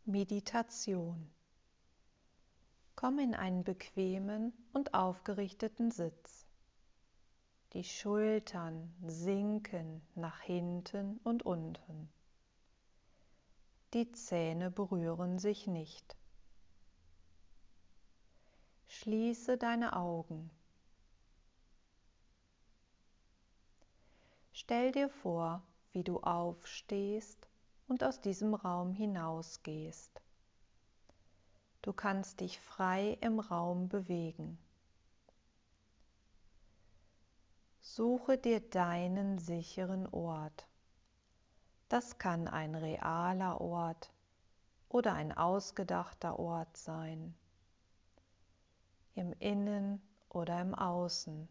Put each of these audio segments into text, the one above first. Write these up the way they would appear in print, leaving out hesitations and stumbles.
Meditation. Komm in einen bequemen und aufgerichteten Sitz. Die Schultern sinken nach hinten und unten. Die Zähne berühren sich nicht. Schließe deine Augen. Stell dir vor, wie du aufstehst und aus diesem Raum hinausgehst. Du kannst dich frei im Raum bewegen. Suche dir deinen sicheren Ort. Das kann ein realer Ort oder ein ausgedachter Ort sein, im Innen oder im Außen.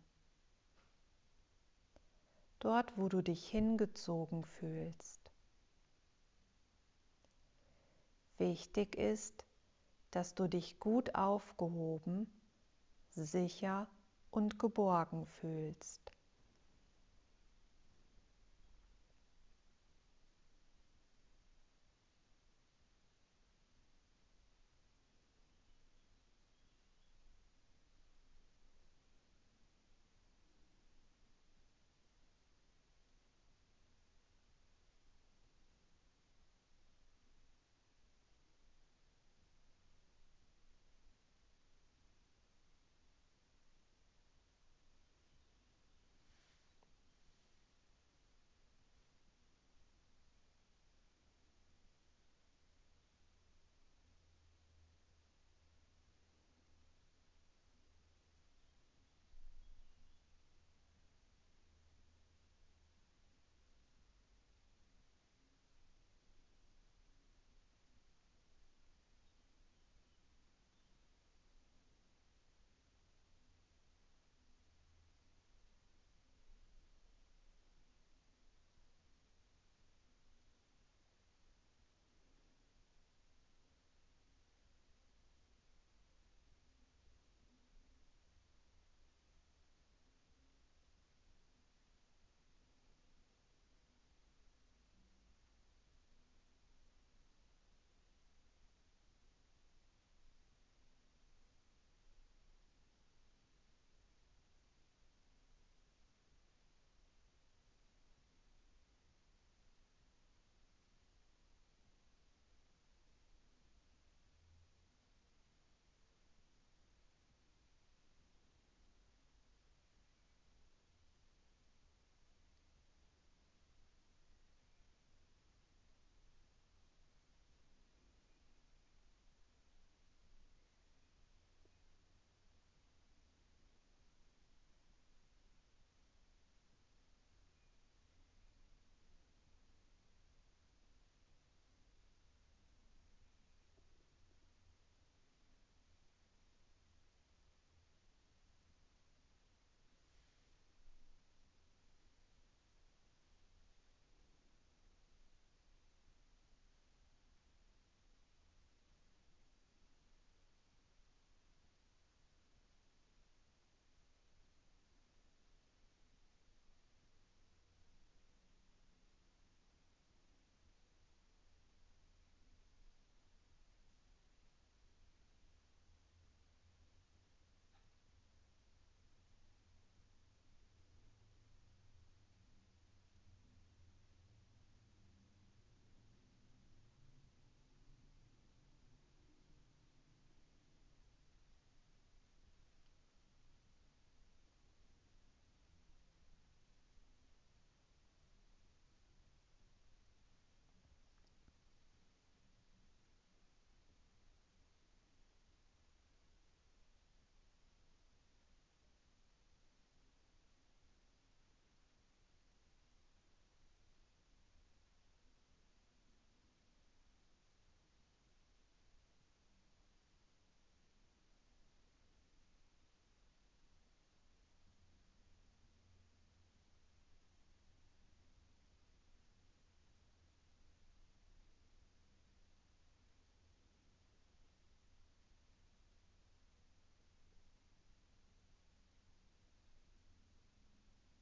Dort, wo du dich hingezogen fühlst. Wichtig ist, dass du dich gut aufgehoben, sicher und geborgen fühlst.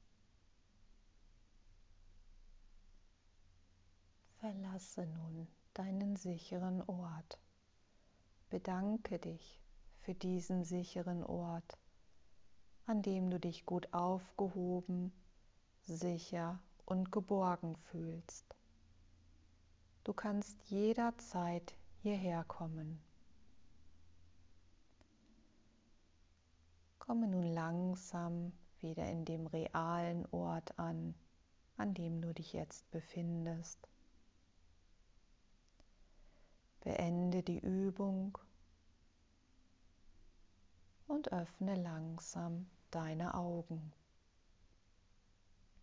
Verlasse nun deinen sicheren Ort. Bedanke dich für diesen sicheren Ort, an dem du dich gut aufgehoben, sicher und geborgen fühlst. Du kannst jederzeit hierher kommen. Komme nun langsam wieder in dem realen Ort an dem du dich jetzt befindest. Beende die Übung und öffne langsam deine Augen.